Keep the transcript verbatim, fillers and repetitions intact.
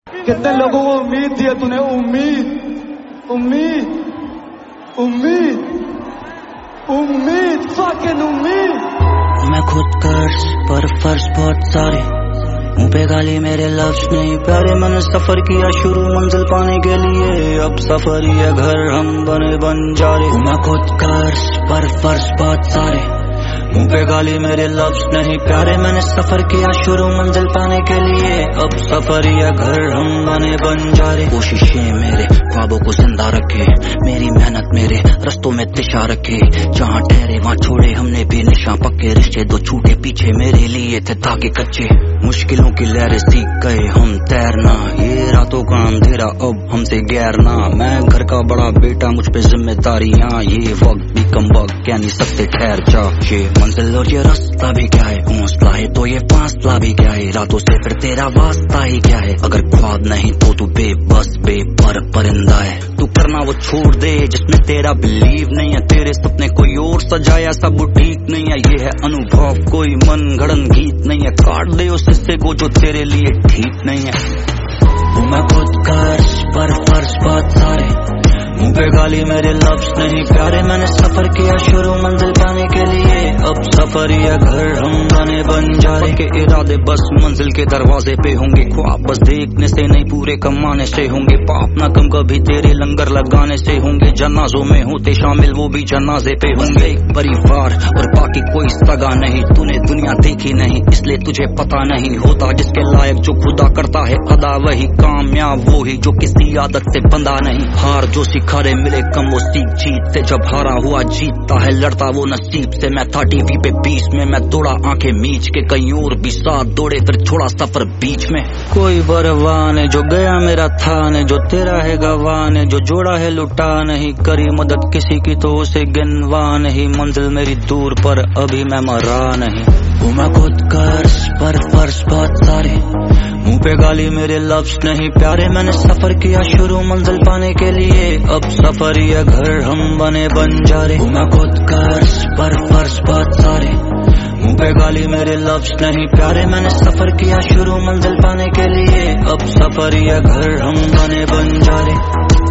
कितने लोगों को उम्मीद दी है तूने, उम्मीद उम्मीद उम्मीद उम्मीद फकिंग उम्मीद। मैं खुद कर्ज पर फर्ज बहुत सारे, मुंह पे गाली मेरे लफ्ज नहीं प्यारे। मैंने सफर किया शुरू मंजिल पाने के लिए, अब सफर ही है घर हम बने बंजारे। मैं खुद कर्ज पर फर्ज बहुत सारे, मुंह पे गाली मेरे लफ्ज नहीं प्यारे। मैंने सफर किया शुरू मंजिल पाने के लिए, अब सफर ही है घर हम बने बंजारे। कोशिशें मेरे ख्वाबों को जिंदा रखे, मेरी मेहनत मेरे रस्तों में दिशा रखे। जहाँ ठहरे वहाँ छोड़े हमने भी निशान पक्के, रिश्ते दो छूटे पीछे मेरे लिए थे धागे कच्चे। मुश्किलों की लहरें सीख गए हम तैरना, ये रातों का अंधेरा अब हमसे गैरना। मैं घर का बड़ा बेटा मुझ पे जिम्मेदारियाँ, ये वक्त भी कम वक्त कह नहीं सकते ठहर जा। ये मंजिल और ये रास्ता भी क्या है, हौसला है तो ये फासला भी क्या है। रातों से फिर तेरा वास्ता ही क्या है, अगर ख्वाब नहीं तो तू बेबस बेपर परिंदा है। तू करना वो छोड़ दे जिसमें तेरा बिलीव नहीं है, तेरे सपने कोई और सजाया सब ठीक नहीं है। ये है अनुभव कोई मन गढ़न गीत नहीं है, काट दे उस हिस्से को जो तेरे लिए ठीक नहीं है। मैं खुद कर्ज पर फर्ज बहुत सारे, मुंह पे गाली मेरे लफ्ज नहीं प्यारे। मैंने सफर किया शुरू मंजिल पाने के लिए, अब सफर ही है घर हम बने बंजारे। के इरादे बस मंजिल के दरवाजे पे होंगे, ख्वाब बस देखने से नहीं पूरे कमाने से होंगे। पाप ना कम कभी तेरे लंगर लगाने से होंगे, जनाजों में होते शामिल वो भी जनाजे पे होंगे। एक परिवार और बाकी कोई सगा नहीं, तूने दुनिया देखी नहीं इसलिए तुझे पता नहीं होता। जिसके लायक जो खुदा करता है अदा, वही कामयाब वो ही जो किसी आदत से बंधा नहीं। हार जो खरे मिले कम वो सीख जीत से, जब हारा हुआ जीतता है लड़ता वो नसीब से। मैं था टीवी पे बीच में, मैं दौड़ा आंखें मीच के, कहीं और भी साथ दौड़े फिर छोड़ा सफर बीच में। कोई परवाह नहीं जो गया मेरा था नहीं, जो तेरा है गवाह नहीं, जो जोड़ा है लुटा नहीं। करी मदद किसी की तो उसे गिनवा नहीं, मंजिल मेरी दूर पर अभी मैं मरा नहीं। मैं खुद कर्ज पर फर्ज बहुत सारे, मुंह पे गाली मेरे लफ्ज नहीं प्यारे। मैंने सफर किया शुरू मंजिल पाने के लिए, अब सफर ही है घर हम बने बंजारे। मैं खुद कर्ज पर फर्ज बहुत सारे, मुंह पे गाली मेरे लफ्ज नहीं प्यारे। मैंने सफर किया शुरू मंजिल पाने के लिए, अब सफर ही है घर हम बने बंजारे।